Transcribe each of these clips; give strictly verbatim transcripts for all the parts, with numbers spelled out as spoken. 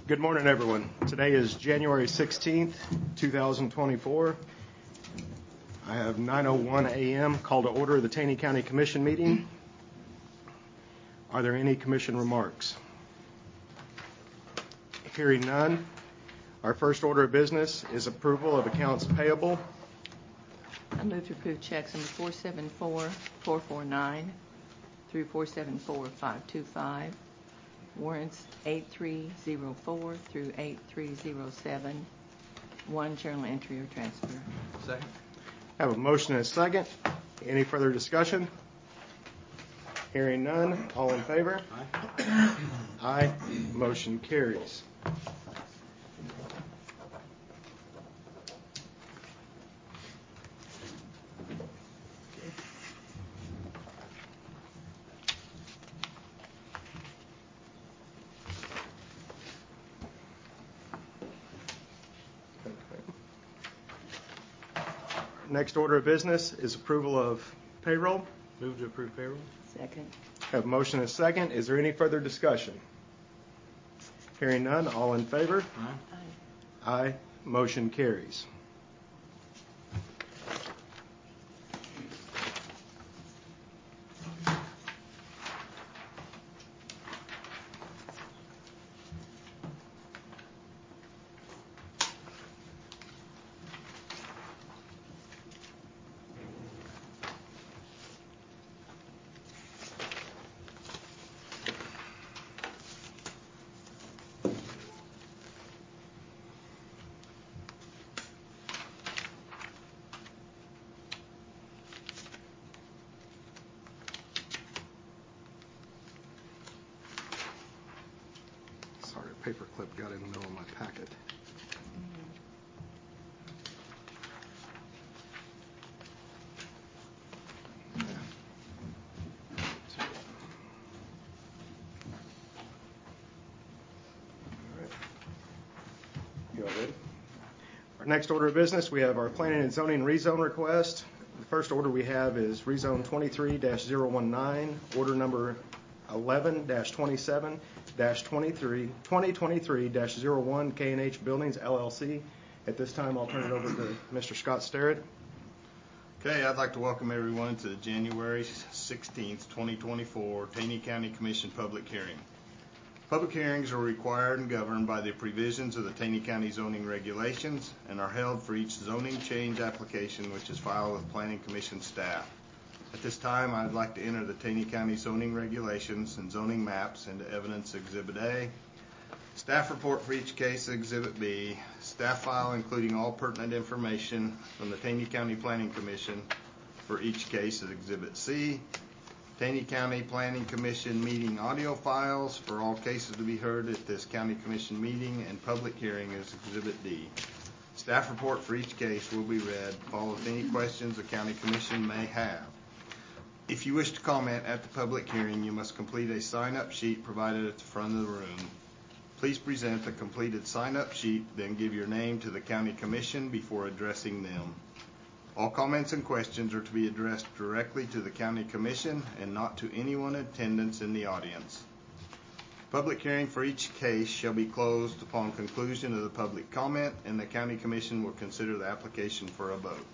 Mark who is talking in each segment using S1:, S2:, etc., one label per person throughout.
S1: Good morning, everyone. Today is January sixteenth, two thousand twenty-four. I have nine oh one a m call to order the Taney County Commission meeting. Are there any commission remarks? Hearing none, our first order of business is approval of accounts payable.
S2: I move to approve checks number four seven four, four four nine through four seven four, five two five. Warrants eight three zero four through eight three zero seven. One journal entry or transfer.
S3: Second.
S1: I have a motion and a second. Any further discussion? Hearing none, all in favor?
S3: Aye.
S1: Aye. Motion carries. Next order of business is approval of payroll.
S3: Move to approve payroll.
S2: Second.
S1: Have a motion and a second. Is there any further discussion? Hearing none, all in favor?
S3: Aye.
S2: Aye.
S1: Aye. Motion carries. Sorry, a paper clip got in the middle of my packet. You all ready? Our next order of business, we have our planning and zoning rezone request. The first order we have is rezone twenty-three dash zero one nine, order number eleven dash twenty-seven dash twenty-three, twenty twenty-three dash zero one K and H Buildings, L L C. At this time, I'll turn it over to Mister Scott Sterrett.
S4: Okay, I'd like to welcome everyone to the January sixteenth, twenty twenty-four Taney County Commission public hearing. Public hearings are required and governed by the provisions of the Taney County zoning regulations and are held for each zoning change application which is filed with Planning Commission staff. At this time, I'd like to enter the Taney County zoning regulations and zoning maps into evidence Exhibit A. Staff report for each case Exhibit B. Staff file including all pertinent information from the Taney County Planning Commission for each case is Exhibit C. Taney County Planning Commission meeting audio files for all cases to be heard at this County Commission meeting and public hearing is Exhibit D. Staff report for each case will be read, followed with any questions the County Commission may have. If you wish to comment at the public hearing, you must complete a sign-up sheet provided at the front of the room. Please present the completed sign-up sheet, then give your name to the County Commission before addressing them. All comments and questions are to be addressed directly to the County Commission and not to anyone in attendance in the audience. Public hearing for each case shall be closed upon conclusion of the public comment, and the County Commission will consider the application for a vote.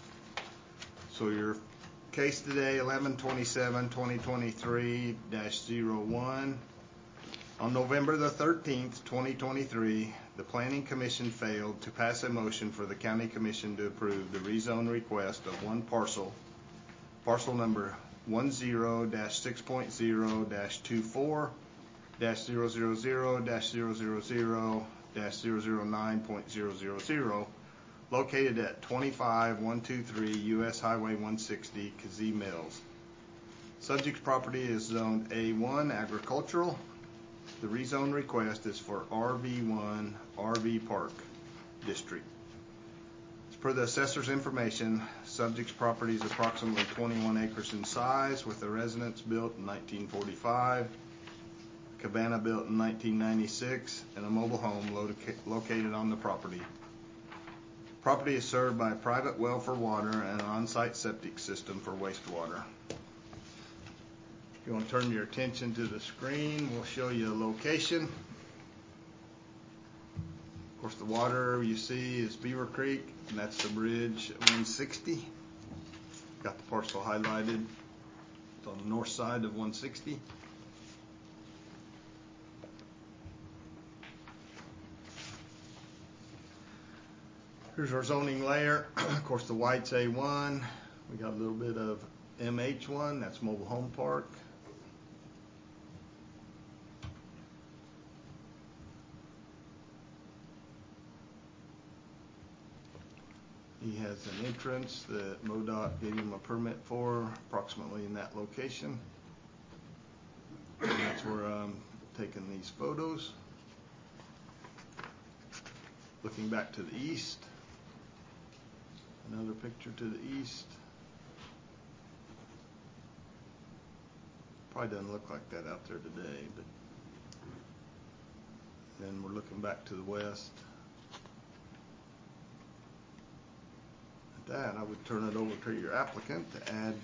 S4: So your case today, eleven twenty-seven, twenty twenty-three dash zero one. On November the thirteenth, twenty twenty-three, the Planning Commission failed to pass a motion for the County Commission to approve the rezone request of one parcel, parcel number one zero dash six point zero dash two four dash zero zero zero dash zero zero zero dash zero zero nine point zero zero zero, located at twenty-five one twenty-three U S Highway one sixty, Kazee Mills. Subject property is zoned A one agricultural. The rezone request is for R V one R V Park District. As per the assessor's information, subject's property is approximately twenty-one acres in size, with a residence built in nineteen forty-five, cabana built in nineteen ninety-six, and a mobile home loca- located on the property. Property is served by a private well for water and an on-site septic system for wastewater. If you want to turn your attention to the screen, we'll show you a location. course, the water you see is Beaver Creek, and that's the bridge at one sixty. Got the parcel highlighted. It's on the north side of one sixty. Here's our zoning layer. Of course, the white's A one. We got a little bit of M H one, that's mobile home park. He has an entrance that MoDOT gave him a permit for, approximately in that location. And that's where I'm taking these photos. Looking back to the east. Another picture to the east. Probably doesn't look like that out there today, but then we're looking back to the west. At that, I would turn it over to your applicant to add.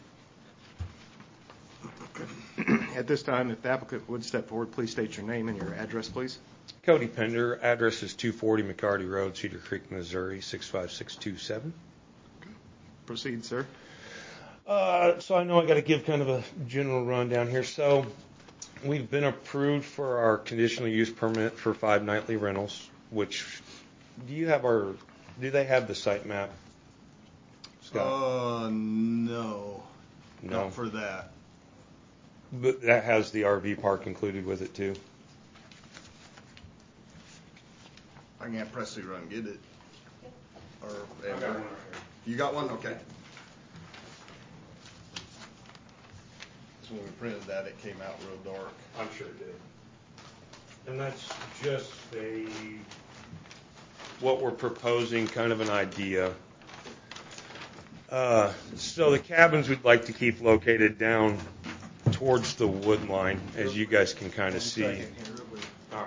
S1: At this time, if the applicant would step forward, please state your name and your address, please.
S5: Cody Pender, address is two forty McCarty Road, Cedar Creek, Missouri, six five six two seven.
S1: Proceed, sir.
S5: Uh, so I know I got to give kind of a general rundown here. So we've been approved for our conditional use permit for five nightly rentals, which, do you have our, do they have the site map, Scott?
S4: Uh, no,
S5: No.
S4: not for that.
S5: But that has the R V park included with it too.
S4: I can have Presley run get it. Or
S5: I got one right here.
S4: You got one? Okay. So when we printed that, it came out real dark.
S5: I'm sure it did. And that's just a, what we're proposing, kind of an idea. Uh, so the cabins we'd like to keep located down towards the wood line, as you guys can kind of see. All right.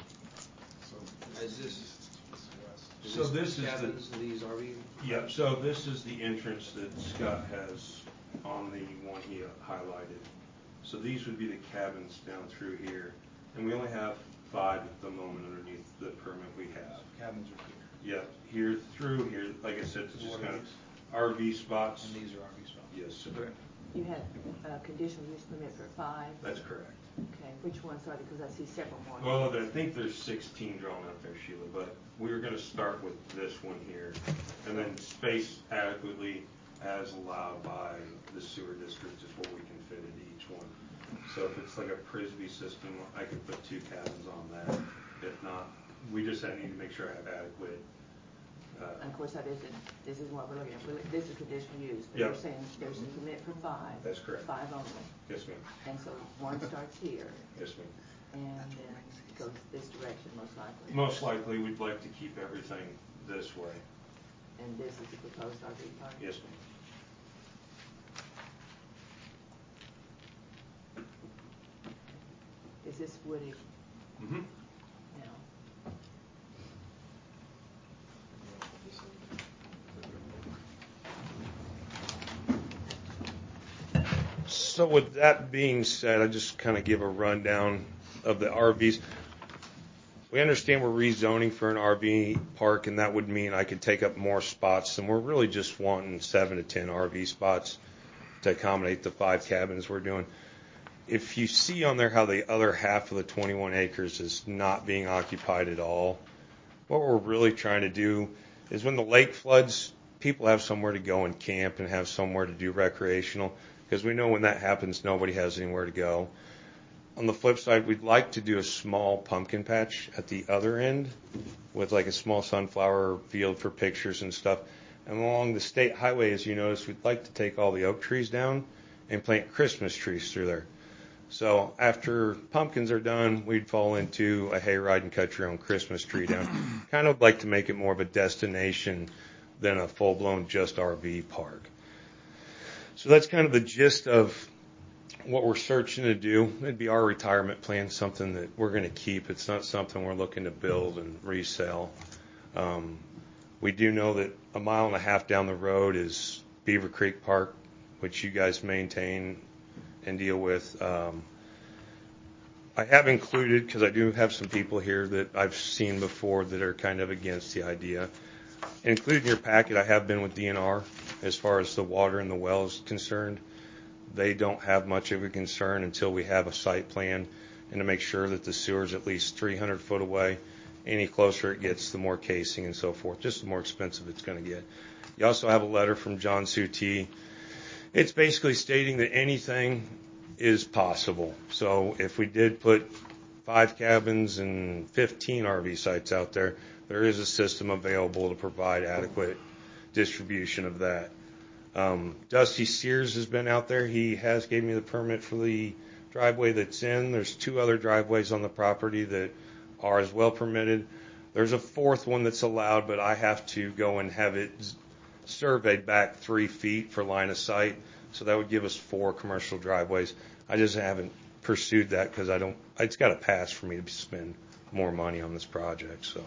S3: Is this,
S5: So this is the,
S3: cabins, these R V?
S5: yep, so this is the entrance that Scott has on the one he highlighted. So these would be the cabins down through here. And we only have five at the moment underneath the permit we have.
S3: Cabins are here.
S5: Yep, here through here, like I said, it's just kind of R V spots.
S3: And these are R V spots?
S5: Yes, sir.
S2: You had a conditional use permit for five?
S5: That's correct.
S2: Okay, which ones are they? Because I see several more.
S5: Well, I think there's sixteen drawn up there, Sheila, but we were going to start with this one here, and then space adequately as allowed by the sewer district is what we can fit into each one. So if it's like a Prisby system, I could put two cabins on that. If not, we just need to make sure I have adequate. Uh,
S2: And of course, that isn't, this isn't what we're looking at. We're look- This is conditional use, but
S5: Yep.
S2: you're saying there's a permit for five.
S5: That's correct.
S2: Five only.
S5: yes, ma'am.
S2: And so one starts here
S5: Yes, ma'am.
S2: and then goes this direction most likely.
S5: Most likely, we'd like to keep everything this way.
S2: And this is the proposed R V park?
S5: Yes, ma'am.
S2: Is this wooded
S5: Mm-hmm.
S2: now?
S5: So with that being said, I just kind of give a rundown of the R Vs. We understand we're rezoning for an R V park, and that would mean I could take up more spots, and we're really just wanting seven to ten R V spots to accommodate the five cabins we're doing. If you see on there how the other half of the twenty-one acres is not being occupied at all, what we're really trying to do is when the lake floods, people have somewhere to go and camp and have somewhere to do recreational, because we know when that happens, nobody has anywhere to go. On the flip side, we'd like to do a small pumpkin patch at the other end with like a small sunflower field for pictures and stuff. And along the state highway, as you notice, we'd like to take all the oak trees down and plant Christmas trees through there. So after pumpkins are done, we'd fall into a hayride and cut your own Christmas tree down. Kind of like to make it more of a destination than a full-blown just R V park. So that's kind of the gist of what we're searching to do. It'd be our retirement plan, something that we're going to keep. It's not something we're looking to build and resell. Um, we do know that a mile and a half down the road is Beaver Creek Park, which you guys maintain and deal with. Um, I have included, because I do have some people here that I've seen before that are kind of against the idea. Included in your packet, I have been with D N R as far as the water and the well is concerned. They don't have much of a concern until we have a site plan and to make sure that the sewer is at least three hundred foot away. Any closer it gets, the more casing and so forth, just the more expensive it's going to get. You also have a letter from John Suti. It's basically stating that anything is possible. So if we did put five cabins and fifteen R V sites out there, there is a system available to provide adequate distribution of that. Um, Dusty Sears has been out there. He has gave me the permit for the driveway that's in. There's two other driveways on the property that are as well permitted. There's a fourth one that's allowed, but I have to go and have it surveyed back three feet for line of sight. So that would give us four commercial driveways. I just haven't pursued that because I don't, it's got to pass for me to spend more money on this project. So.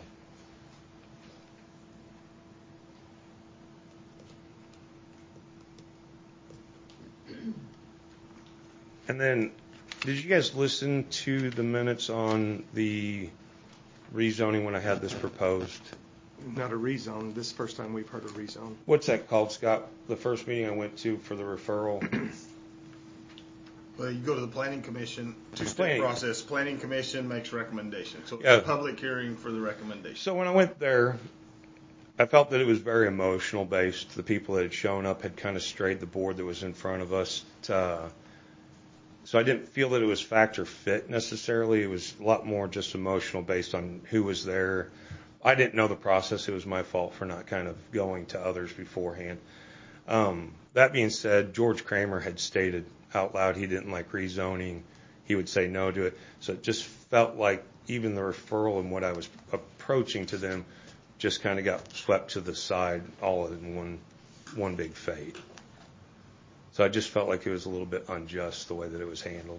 S5: And then, did you guys listen to the minutes on the rezoning when I had this proposed?
S1: Not a rezone. This is the first time we've heard of rezone.
S5: What's that called, Scott? The first meeting I went to for the referral?
S4: Well, you go to the planning commission, two-step
S5: Planning.
S4: process. Planning commission makes recommendations. So it's
S5: Yeah.
S4: a public hearing for the recommendation.
S5: So when I went there, I felt that it was very emotional based. The people that had shown up had kind of strayed the board that was in front of us. To, so I didn't feel that it was fact or fit necessarily. It was a lot more just emotional based on who was there. I didn't know the process. It was my fault for not kind of going to others beforehand. Um, that being said, George Kramer had stated out loud he didn't like rezoning. He would say no to it. So it just felt like even the referral and what I was approaching to them just kind of got swept to the side all in one one big fate. So I just felt like it was a little bit unjust the way that it was handled.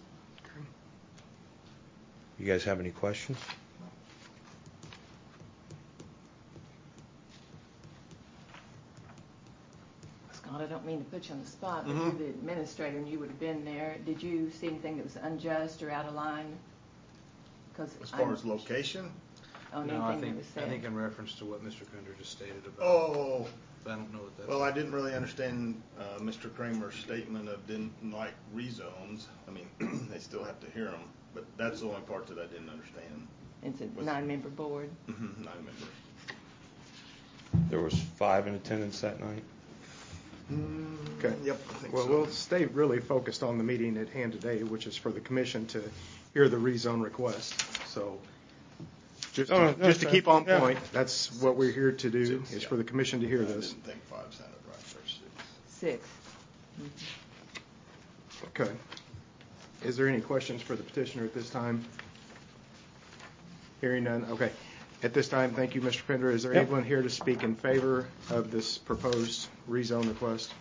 S5: You guys have any questions?
S2: Scott, I don't mean to put you on the spot, but you're the administrator and you would have been there. Did you see anything that was unjust or out of line? Because
S4: As far as location?
S2: on
S3: No, I
S2: anything
S3: think,
S2: that was
S3: I
S2: said.
S3: think in reference to what Mister Kunder just stated about.
S4: Oh,
S3: But I don't know what that's.
S4: well, I didn't really understand uh, Mister Kramer's statement of didn't like rezones. I mean, they still have to hear them, but that's the only part that I didn't understand.
S2: It's a
S4: Was-
S2: nine-member board.
S4: Mm-hmm, nine members.
S5: There was five in attendance that night.
S1: Okay.
S4: Yep. I think
S1: Well,
S4: so.
S1: we'll stay really focused on the meeting at hand today, which is for the commission to hear the rezone request. So just,
S5: No, no,
S1: just to
S5: that's
S1: keep
S5: fine.
S1: on
S5: Yeah.
S1: point, that's what we're here to do,
S4: Six,
S1: is
S4: yeah.
S1: for the commission to hear
S4: I
S1: this.
S4: didn't think five sounded right. There's
S2: Six.
S4: six.
S1: Okay. Is there any questions for the petitioner at this time? Hearing none. Okay. At this time, thank you, Mister Pender. Is there
S5: Yep.
S1: anyone here to speak in favor of this proposed rezone request?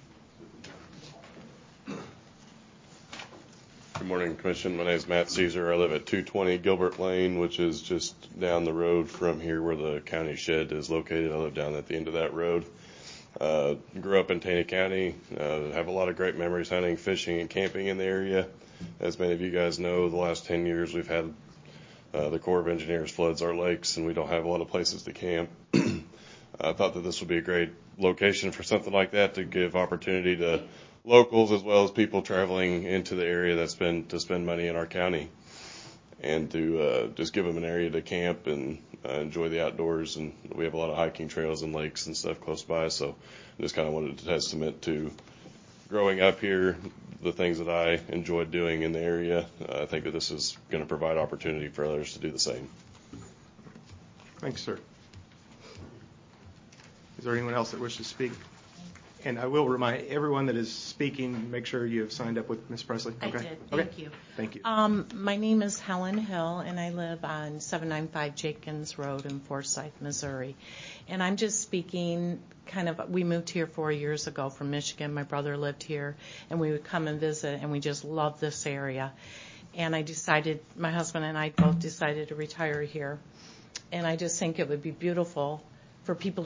S6: Good morning, Commission. My name is Matt Caesar. I live at two twenty Gilbert Lane, which is just down the road from here where the county shed is located. I live down at the end of that road. Uh, grew up in Taney County. Uh, have a lot of great memories hunting, fishing, and camping in the area. As many of you guys know, the last ten years we've had uh, the Corps of Engineers floods our lakes, and we don't have a lot of places to camp. I thought that this would be a great location for something like that to give opportunity to locals as well as people traveling into the area that spend to spend money in our county, and to uh, just give them an area to camp and uh, enjoy the outdoors. And we have a lot of hiking trails and lakes and stuff close by, so I just kind of wanted to testament to growing up here, the things that I enjoyed doing in the area. Uh, I think that this is going to provide opportunity for others to do the same.
S1: Thanks, sir. Is there anyone else that wishes to speak? And I will remind everyone that is speaking, make sure you have signed up with Miz Presley.
S7: I
S1: Okay.
S7: did.
S1: Okay.
S7: Thank you.
S1: Thank you.
S7: Um, my name is Helen Hill, and I live on seven ninety-five Jenkins Road in Forsyth, Missouri. And I'm just speaking kind of, we moved here four years ago from Michigan. My brother lived here, and we would come and visit, and we just love this area. And I decided, my husband and I both decided to retire here. And I just think it would be beautiful for people